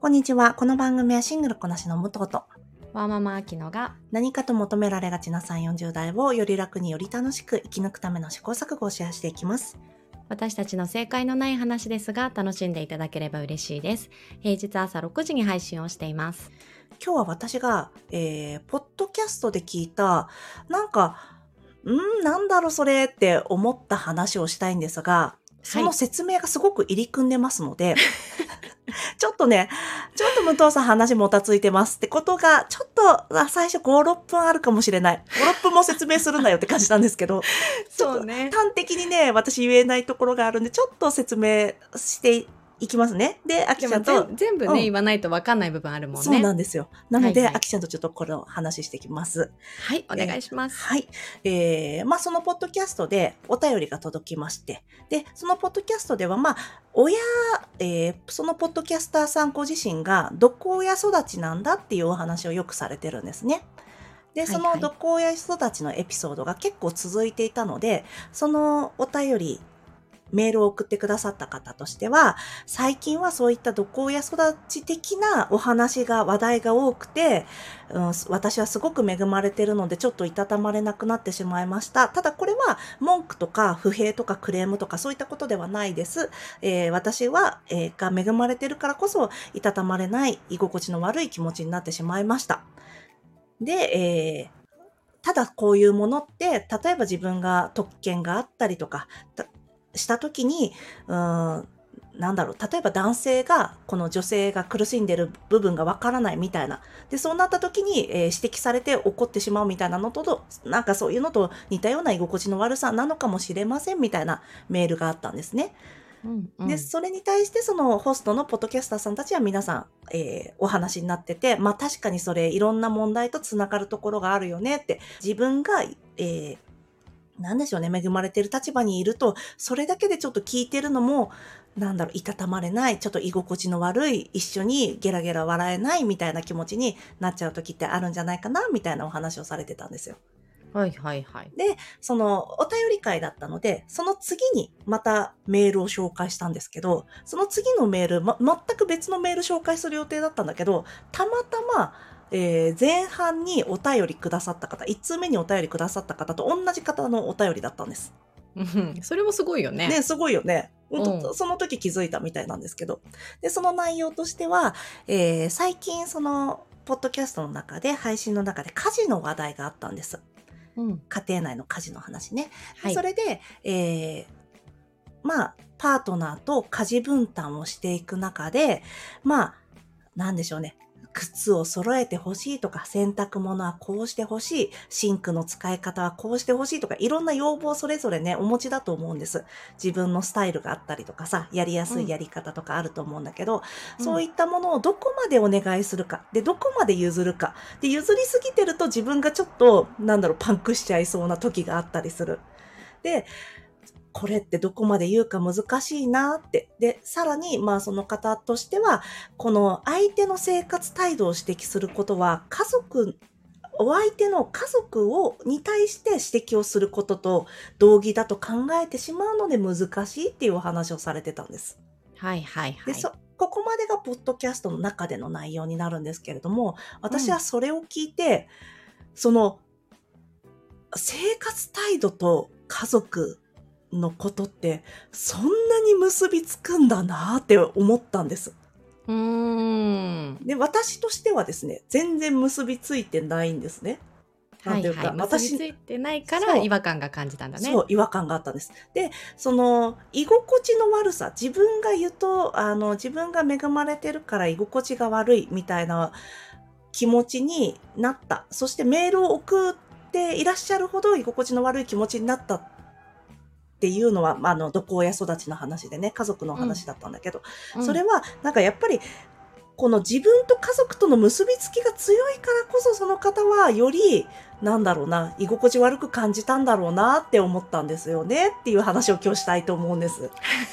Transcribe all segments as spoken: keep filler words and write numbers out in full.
こんにちは。この番組はシングルこなしの武藤とワーママアキノが何かと求められがちなさんじゅう、よんじゅう代をより楽により楽しく生き抜くための試行錯誤をシェアしていきます。 私たちの正解のない話ですが楽しんでいただければ嬉しいです。平日朝ろくじに配信をしています。 今日は私が、えー、ポッドキャストで聞いたなんかんなんだろうそれって思った話をしたいんですが、その説明がすごく入り組んでますので、はいちょっとね、ちょっと武藤さん話もたついてますってことが、ちょっと最初ご、ろっぷんあるかもしれない。ご、ろっぷんも説明するんだよって感じなんですけど、 そうね。 端的にね、私言えないところがあるんで、ちょっと説明していきますね。で、あきちゃんと。 全部ね、うん、言わないと分かんない部分あるもんね。 そうなんですよ。なので、 はいはい、 あきちゃんとちょっとこの話していきます。 はい、お願いします。 えー、はい。えー、まあ、そのポッドキャストでお便りが届きまして、で、そのポッドキャストでは、まあ、親、えー、そのポッドキャスターさんご自身が毒親育ちなんだっていうお話をよくされてるんですね。で、その毒親育ちのエピソードが結構続いていたので、そのお便り、メールを送ってくださった方としては、最近はそういった毒親育ち的なお話が、話題が多くて、うん、私はすごく恵まれているので、ちょっといたたまれなくなってしまいました。ただこれは文句とか不平とかクレームとかそういったことではないです。えー、私は、えー、が恵まれているからこそ、いたたまれない、居心地の悪い気持ちになってしまいました。で、えーただこういうものって、例えば自分が特権があったりとか、したときに、うーん、なんだろう、例えば男性が、この女性が苦しんでる部分がわからないみたいな。で、そうなった時に、えー、指摘されて怒ってしまうみたいなのと、なんかそういうのと似たような居心地の悪さなのかもしれませんみたいなメールがあったんですね。 うんうん、 で、それに対してそのホストのポッドキャスターさんたちは皆さん、えー、お話になってて、まあ確かにそれいろんな問題とつながるところがあるよねって、自分が、えーなんでしょうね、恵まれてる立場にいると、それだけでちょっと聞いてるのも、なんだろう、いたたまれない、ちょっと居心地の悪い、一緒にゲラゲラ笑えないみたいな気持ちになっちゃう時ってあるんじゃないかな、みたいなお話をされてたんですよ。 はいはいはい。 で、そのお便り会だったので、その次にまたメールを紹介したんですけど、その次のメール、ま、全く別のメール紹介する予定だったんだけど、たまたま、えー、前半にお便りくださった方、いち通目にお便りくださった方と同じ方のお便りだったんです。 うん、それもすごいよね。 ね、すごいよね。本当、その時気づいたみたいなんですけど。で、その内容としては、えー、最近その、ポッドキャストの中で、配信の中で家事の話題があったんです。うん、家庭内の家事の話ね。はい、それで、えー、まあ、パートナーと家事分担をしていく中で、まあ、なんでしょうね。靴を揃えてほしいとか、洗濯物はこうしてほしい、シンクの使い方はこうしてほしいとか、いろんな要望それぞれね、お持ちだと思うんです。自分のスタイルがあったりとかさ、やりやすいやり方とかあると思うんだけど、うん、そういったものをどこまでお願いするか、で、どこまで譲るか。で、譲りすぎてると自分がちょっと、なんだろう、パンクしちゃいそうな時があったりする。で、これってどこまで言うか難しいなって。で、さらに、まあその方としては、この相手の生活態度を指摘することは、家族、お相手の家族を、に対して指摘をすることと同義だと考えてしまうので難しいっていうお話をされてたんです。 はいはいはい。 で、そ、ここまでがポッドキャストの中での内容になるんですけれども、私はそれを聞いて、うん、その、生活態度と家族、のことってそんなに結びつくんだなって思ったんです。 うーん。 で、私としてはですね、全然結びついてないんですね。 なんていうか、はいはい、結びついてないから違和感が感じたんだね。 そう、違和感があったんです。で、その居心地の悪さ、自分が言うと、あの自分が恵まれてるから居心地が悪いみたいな気持ちになった。そしてメールを送っていらっしゃるほど居心地の悪い気持ちになった。っていうのは、まあ、あの、毒親育ちの話でね、家族の話だったんだけど、うん、それは、なんかやっぱり、この自分と家族との結びつきが強いからこそ、その方はより、なんだろうな、居心地悪く感じたんだろうなって思ったんですよねっていう話を今日したいと思うんです。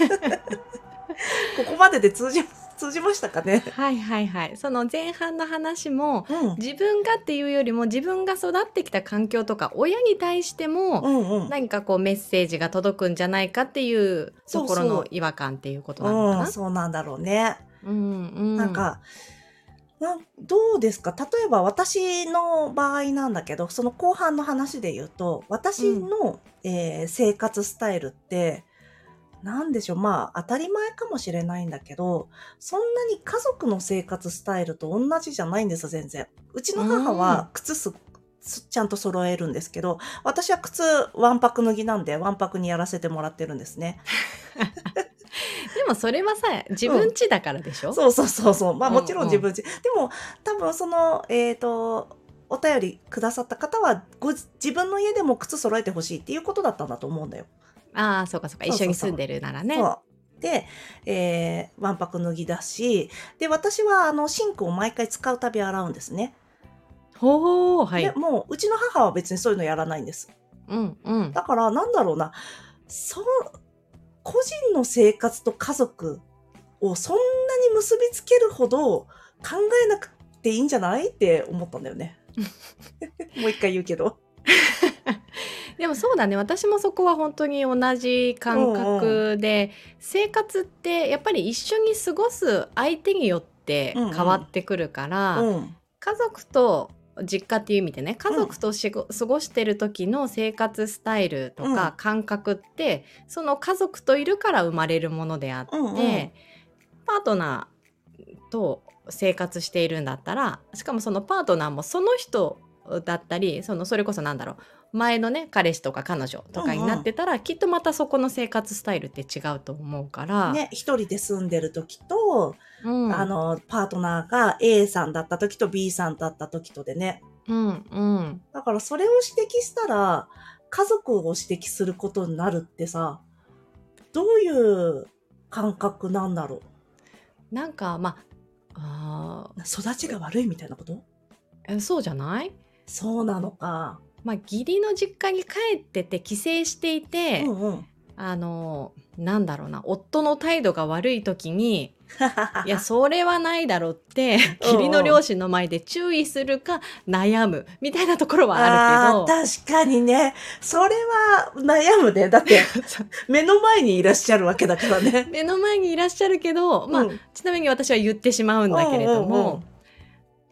ここまでで通じ通じましたかね。 はいはいはい。その前半の話も、うん、自分がっていうよりも自分が育ってきた環境とか親に対しても、うんうん、何かこうメッセージが届くんじゃないかっていうところの違和感っていうことなのかな。 そうそう、うん、そうなんだろうね。 うんうん、 なんかなどうですか？例えば私の場合なんだけど、その後半の話で言うと、私の、うんえー、生活スタイルって、なんでしょう、まあ当たり前かもしれないんだけど、そんなに家族の生活スタイルと同じじゃないんですよ、全然。うちの母は靴す、ちゃんと揃えるんですけど、私は靴わんぱく脱ぎなんで、わんぱくにやらせてもらってるんですね。 でもそれはさ、自分家だからでしょ、うん、 そうそうそうそう。まあもちろん自分家。うんうん、でも多分その、えっと、お便りくださった方はご、自分の家でも靴揃えてほしいっていうことだったんだと思うんだよ。 ああ、そうかそうか。一緒に住んでるならね。 そう。で、えー、わんぱく脱ぎだし、で、私はあの、シンクを毎回使うたび洗うんですね。 ほー、はい。 でもう、うちの母は別にそういうのやらないんです。 うんうん。 だから、なんだろうな。そう、個人の生活と家族をそんなに結びつけるほど考えなくていいんじゃないって思ったんだよね。もう一回言うけど。 でもそうだね、私もそこは本当に同じ感覚で、うんうん、生活ってやっぱり一緒に過ごす相手によって変わってくるから、うんうん、家族と実家っていう意味でね、家族としご、うん、過ごしてる時の生活スタイルとか感覚って、うん、その家族といるから生まれるものであって、うんうん、パートナーと生活しているんだったら、しかもそのパートナーもその人だったり、そのそれこそなんだろう、前のね彼氏とか彼女とかになってたら、うんうん、きっとまたそこの生活スタイルって違うと思うからね、一人で住んでる時と、うん、あのパートナーが A さんだった時と B さんだった時とでね、 うんうん、 だからそれを指摘したら家族を指摘することになるってさ、どういう感覚なんだろう。なんかまあ、 あ育ちが悪いみたいなこと？ え、そうじゃない？ そうなのか。 まあ、義理の実家に帰ってて帰省していて、うんうん、あのなんだろうな、夫の態度が悪い時にいやそれはないだろうって義理の両親の前で注意するか悩むみたいなところはあるけど、 あ確かにね、それは悩むね。だって目の前にいらっしゃるわけだからね。 目の前にいらっしゃるけど、まあ、うん、ちなみに私は言ってしまうんだけれども、うんうんうん、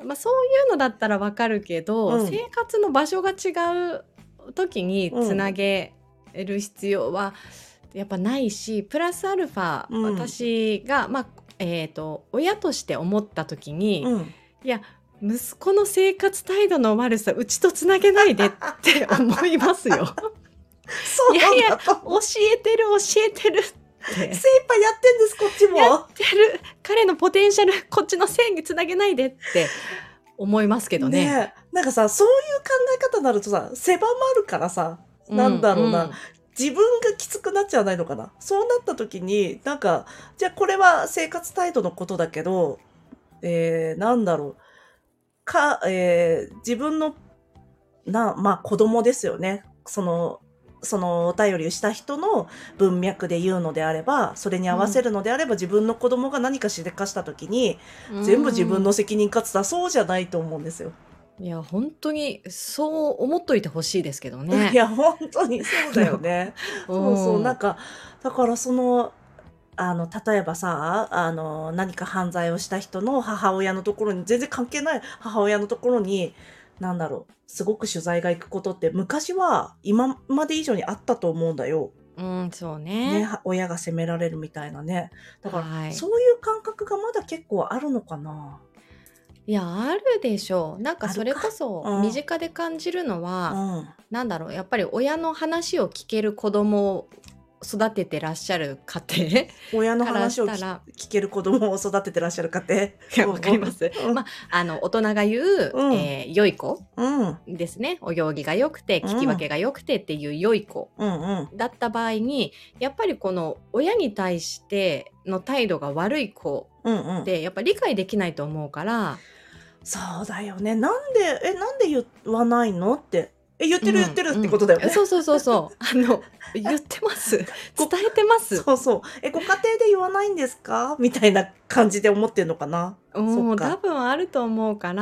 まあ、そういうのだったらわかるけど、うん、生活の場所が違う時につなげる必要はやっぱないし、プラスアルファ、うん、私が、まあえーと、親として思った時に、うん、いや息子の生活態度の悪さうちとつなげないでって思いますよ。 そういやいや教えてる教えてる精一杯やってんです、こっちも。 やってる。彼のポテンシャル、こっちの正義つなげないでって思いますけどね。 ねえ、なんかさ、そういう考え方になるとさ、狭まるからさ、なんだろうな、うんうん、自分がきつくなっちゃわないのかな。そうなった時に、なんか、じゃあこれは生活態度のことだけど、えー、なんだろう、か、えー、自分の、な、まあ子供ですよね。その、そのお便りをした人の文脈で言うのであれば、それに合わせるのであれば、うん、自分の子供が何かしでかした時に、全部自分の責任かつたらそうじゃないと思うんですよ。 いや本当にそう思っといてほしいですけどね。 いや本当にそうだよね。そうそう、なんかだからそのあの例えばさ、あの何か犯罪をした人の母親のところに、全然関係ない母親のところに、なんだろう、すごく取材が行くことって昔は今まで以上にあったと思うんだよ。 うん、そうね。 ね、親が責められるみたいなね。だから、はい、そういう感覚がまだ結構あるのかな。 いやあるでしょう。なんかそれこそ身近で感じるのは、うん、なんだろう、やっぱり親の話を聞ける子供を育ててらっしゃる家庭親の話を聞ける子供を育ててらっしゃる家庭わかります、うん、まあ、あの大人が言う、うん、えー、良い子ですね、うん、お行儀が良くて聞き分けが良くてっていう良い子だった場合に、やっぱりこの親に対しての態度が悪い子ってやっぱり理解できないと思うから、うんうん、 そうだよね。なんでえなんで言わないのってえ言ってる言ってるってことだよね、うんうん、そうそうそうそうあの言ってます伝えてますそうそうえご家庭で言わないんですかみたいな感じで思ってんのかな。 もう多分あると思うから、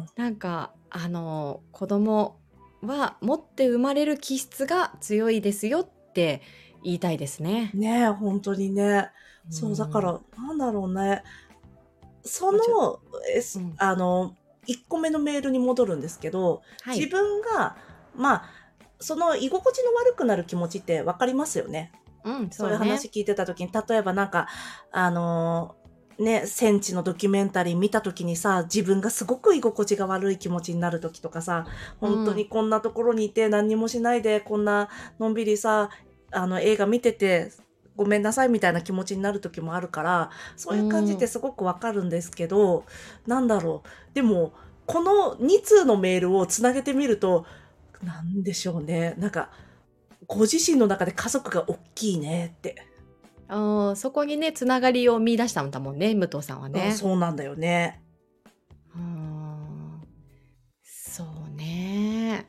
なんかあの子供は持って生まれる気質が強いですよって言いたいですね。 ねえ、本当にね。そう、だかうんら、なんだろうね。そまあちょの、え、すうんあの、いっこめのメールに戻るんですけど、自はい。 分が、まあ、その居心地の悪くなる気持ちってわかりますよね。 うん、 そういうそうね。 話聞いてた時に、例えばなんか、あのーね、戦地のドキュメンタリー見た時にさ、自分がすごく居心地が悪い気持ちになる時とかさ、 う本当にん。 こんなところにいて何にもしないで、こんなのんびりさ、あの映画見てて、ごめんなさいみたいな気持ちになる時もあるから、そうういう感じってん。 すごくわかるんですけど、なんだろう。でも、このに通のメールをつなげてみると、なんでしょうね。なんか、ご自身の中で家族が大きいねって。 あーそこにね、つながりを見出したんだもんね、武藤さんはうん、 ね。 そうなんだよね。 うーん。そうね。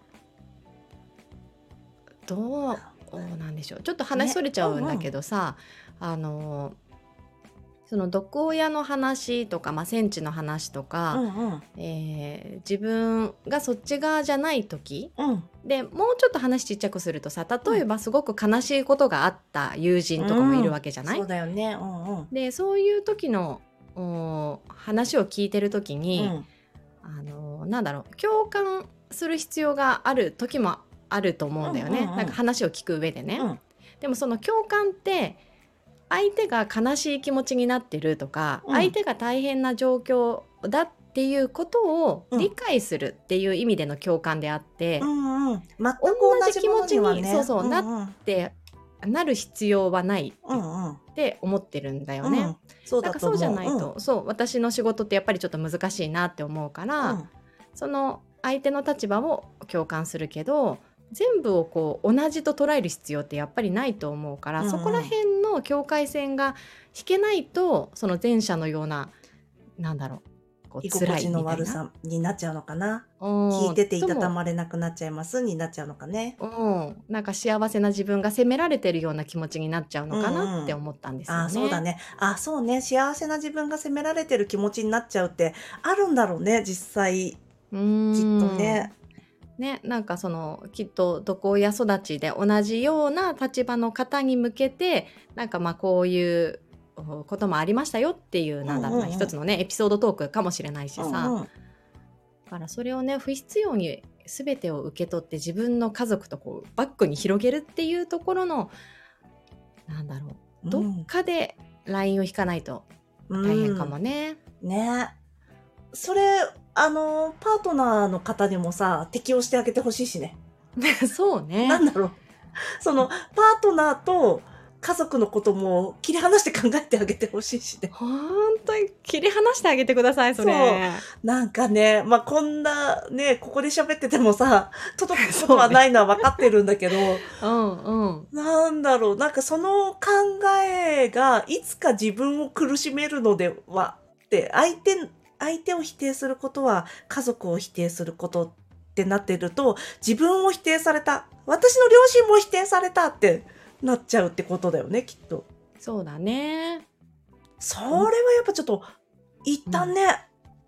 どうなんでしょう。ちょっと話ね。 それちゃうんだうんうん。 けどさ、あの、その毒親の話とか、まあ、戦地の話とか、 うんうん。 えー自分がそっち側じゃない時うん。 でもうちょっと話ちっちゃくするとさ、例えばすごく悲しいことがあった友人とかもいるうん。 わけじゃない。 そうだよね。うんうん。 でそういう時のお話を聞いてる時に、 うん。 あのなんだろう、共感する必要がある時もあると思うんううんだよね、なんかんうん。 話を聞く上でね。 うん。 でもその共感って相手が悲しい気持ちになってるとか、 うん。 相手が大変な状況だっていうことを理うん。 解するっていう意味での共感であっうて、 んうん。全く同同じ気持じものにはちにそうね。 そうなっうんうん。 てなる必要はないうっんうん。 て思ってるんだよね。 うん。そうなんだかそうじゃと思う。うん。 ないと、そう私の仕事ってやっぱりちょっと難しいなって思うから、 うん。 その相手の立場を共感するけど全部をこう同じと捉える必要ってやっぱりないと思うから、 うそこらんうん。 辺の境界線が引けないと、その前者のような、なんだろう、こう居心辛い地のみたいな、 悪さになっちゃうのかな。聞うんいてていたたとも、 まれなくなっちゃいますになっちゃうのかね。 うん、なんか幸せな自分が責められてるような気持ちになっちゃううのかなっんうん。 て思ったんですああ、 よね。 そうだね。ああ、そうね。幸せな自分が責められてる気持ちになっちゃうってあるんだろうね、実際。 うーきっとんね。 ね、なんかそのきっと毒親育ちで同じような立場の方に向けて、なんかまあこういうおこともありましたよっていう、 うんなんだろうな、 うんうん。 一つのねエピソードトークかもしれないしさ、 うんうん。 だからそれをね不必要に全てを受け取って自分の家族とこうバックに広げるっていうところの、なんだろう、どっうん。 かでラインを引かないとう大変かん。 もね。 ね。それ、あの、パートナーの方にもさ、適用してあげてほしいしね。 そうね。 なんだろう。その、パートナーと家族のことも切り離して考えてあげてほしいしね。 本当に切り離してあげてください、そそう。 れ。 なんかね、まあ、こんなね、ここで喋っててもさ、届くことそうね。 はないのは分かってるんだけど、 うんうん。 なんだろう、なんかその考えがいつか自分を苦しめるのではって、相手、相手を否定することは家族を否定することってなってると、自分を否定された、私の両親も否定されたってなっちゃうってことだよね、きっと。 そうだね。 それはほんやっぱちょっと、一うん。 旦ね、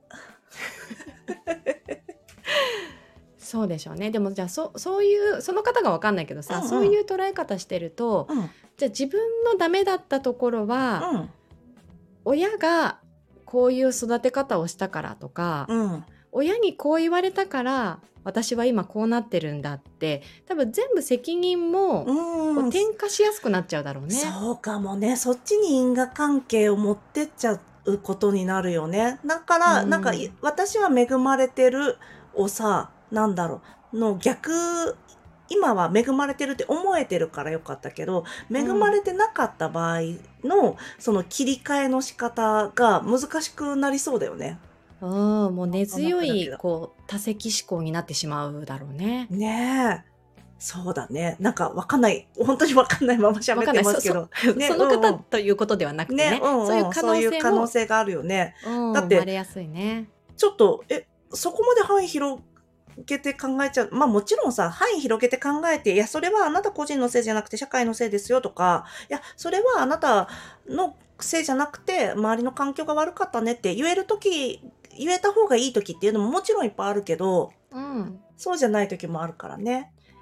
そうでしょうね。でもじゃあそそういうその方がわかんないけどさ、 うんうん、 そういう捉え方してると、 うん、 じゃあ自分のダメだったところは、 うん、 親がこういう育て方をしたからとか、 うん、 親にこう言われたから私は今こうなってるんだって、多分全部責任もこううん、 転嫁しやすくなっちゃうだろうね。 そうかもね。そっちに因果関係を持ってっちゃうことになるよね。だかうら、なんかい、 ん。 私は恵まれてるをさ、なんだろう、の逆、今は恵まれてるって思えてるからよかったけど、恵まうん。 れてなかった場合の、その切り替えの仕方が難しくなりそうだよね。 うん、もう根なんとな強いくだけど。 こう多責思考になってしまうだろうね。 ねえ。そうだね。なんかわかんない。本当にわかんないまま喋ってわかんない。そそますけど。ね、 そのうんうん。 方ということではなくてね、 ね、 うんうん。 そういう可能そういう可能性も、 性があるよね。 うん、生まだって、 れやすいね。 ちょっと、え、そこまで範囲広げて考えちゃう。まあもちろんさ、範囲広げて考えて、いや、それはあなた個人のせいじゃなくて社会のせいですよとか、いや、それはあなたのせいじゃなくて、周りの環境が悪かったねって言えるとき、言えた方がいいときっていうのももちろんいっぱいあるけど、 うん。 そうじゃないときもあるからね。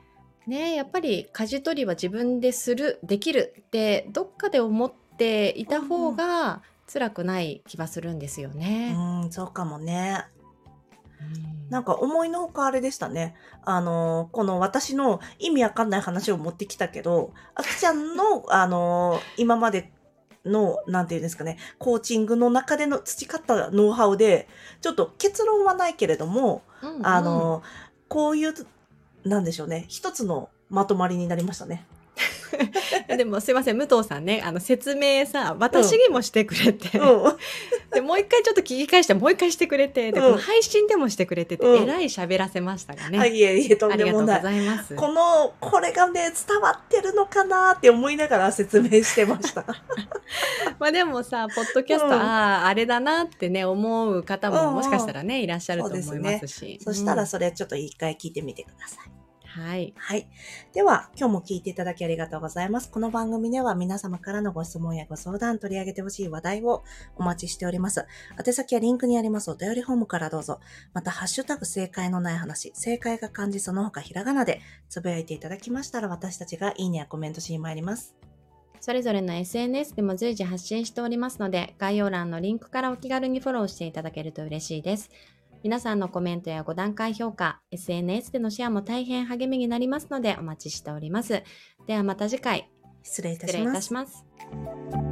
ね、やっぱり舵取りは自分でする、できるってどっかで思っていた方が辛くない気はするんですよね。 うん、そうかもね。 うんなんか思いのほかあれでしたね。あの、この私の意味わかんない話を持ってきたけど、あきちゃんの、あの、今までの、なんていうんですかね、コーチングの中での培ったノウハウで、ちょっと結論はないけれども、 うんうんあの、こういう、なんでしょうね、一つのまとまりになりましたね。 でもすいません、武藤さんね、あの説明さ、私にもしてくれて、 うん。 でもう一回ちょっと聞き返して、もう一回してくれて、で、 うんこの配信でもしてくれてて、 うんえらい喋らせましたがね。 あ、いえいえ、とありがとうごんでもない。 ざいます。 この、これがね、伝わってるのかなって思いながら説明してました。 まあでもさ、ポッドキャスト、 うんああ、あれだなってね、思う方うんうんももしかしたらね、いらっしゃると思いそうですますし。 そしたうんらそれちょっと一回聞いてみてください。 はい。 はい。では、今日も聞いていただきありがとうございます。この番組では皆様からのご質問やご相談、取り上げてほしい話題をお待ちしております。宛先はリンクにありますお便りフォームからどうぞ。また、ハッシュタグ正解のない話、正解が漢字その他ひらがなでつぶやいていただきましたら、私たちがいいねやコメントしに参ります。 それぞれの エスエヌエス でも随時発信しておりますので、概要欄のリンクからお気軽にフォローしていただけると嬉しいです。皆さんのコメントやご段階評価、エスエヌエス でのシェアも大変励みになりますのでお待ちしております。ではまた次回、 失礼いた失礼いします。 たします。